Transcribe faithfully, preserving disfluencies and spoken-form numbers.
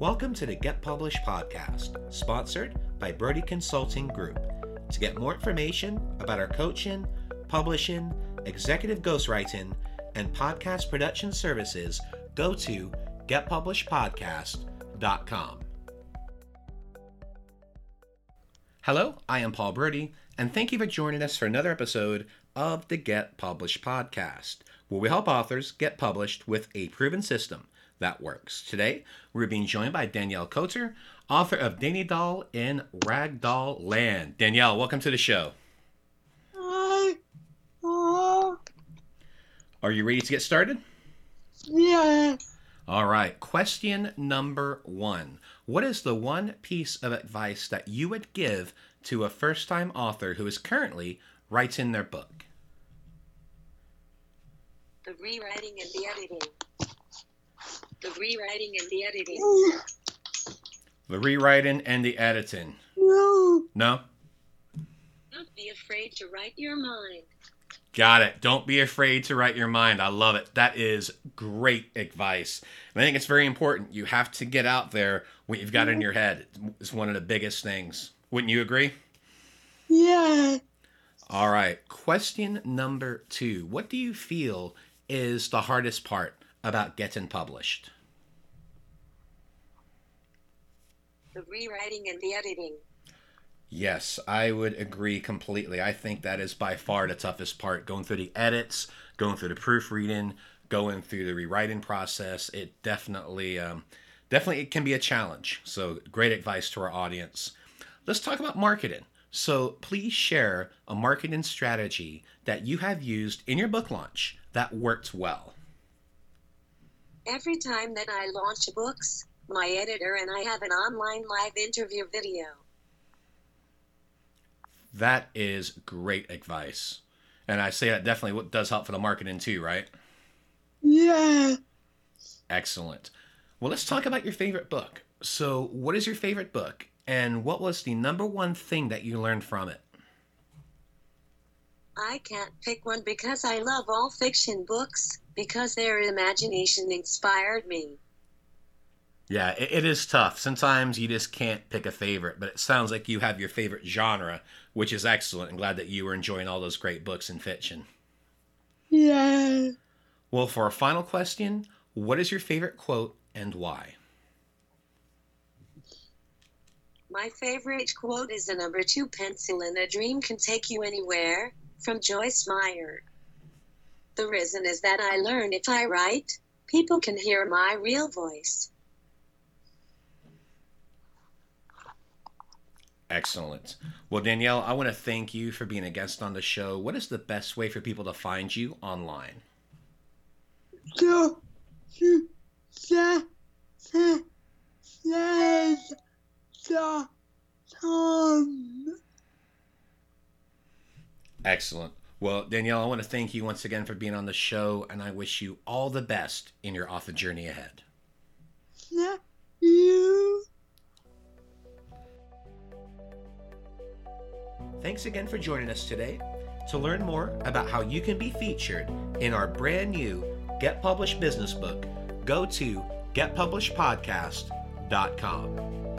Welcome to the Get Published podcast, sponsored by Brody Consulting Group. To get more information about our coaching, publishing, executive ghostwriting, and podcast production services, go to get published podcast dot com. Hello, I am Paul Brody, and thank you for joining us for another episode of the Get Published podcast, where we help authors get published with a proven system that works. Today, we're being joined by Danielle Coater, author of Danny Doll in Ragdoll Land. Danielle, welcome to the show. Hi. Uh, Are you ready to get started? yeah. All right. Question number one. What is the one piece of advice that you would give to a first-time author who is currently writing their book? The rewriting and the editing. The rewriting and the editing. The rewriting and the editing. No. No? Don't be afraid to write your mind. Got it. Don't be afraid to write your mind. I love it. That is great advice. And I think it's very important. You have to get out there what you've got in your head. It's one of the biggest things. Wouldn't you agree? Yeah. All right. Question number two. What do you feel is the hardest part about getting published? The rewriting and the editing. Yes, I would agree completely. I think that is by far the toughest part. Going through the edits, going through the proofreading, going through the rewriting process. It definitely, um, definitely it can be a challenge. So great advice to our audience. Let's talk about marketing. So please share a marketing strategy that you have used in your book launch that worked well. Every time that I launch books, my editor and I have an online live interview video. That is great advice. And I say that definitely what does help for the marketing too, right? Yeah. Excellent. Well, let's talk about your favorite book. So what is your favorite book? And what was the number one thing that you learned from it? I can't pick one because I love all fiction books, because their imagination inspired me. Yeah, it, it is tough. Sometimes you just can't pick a favorite, but it sounds like you have your favorite genre, which is excellent. I'm glad that you were enjoying all those great books in fiction. Yeah. Well, for our final question, what is your favorite quote and why? My favorite quote is the number two pencil and a dream can take you anywhere, from Joyce Meyer. The reason is that I learn if I write, people can hear my real voice. Excellent. Well, Danielle, I want to thank you for being a guest on the show. What is the best way for people to find you online? So, so, so, so, so, so, Tom. Excellent. Well, Danielle, I want to thank you once again for being on the show, and I wish you all the best in your author journey ahead. Yeah. You. Thanks again for joining us today. To learn more about how you can be featured in our brand new Get Published business book, go to get published podcast dot com.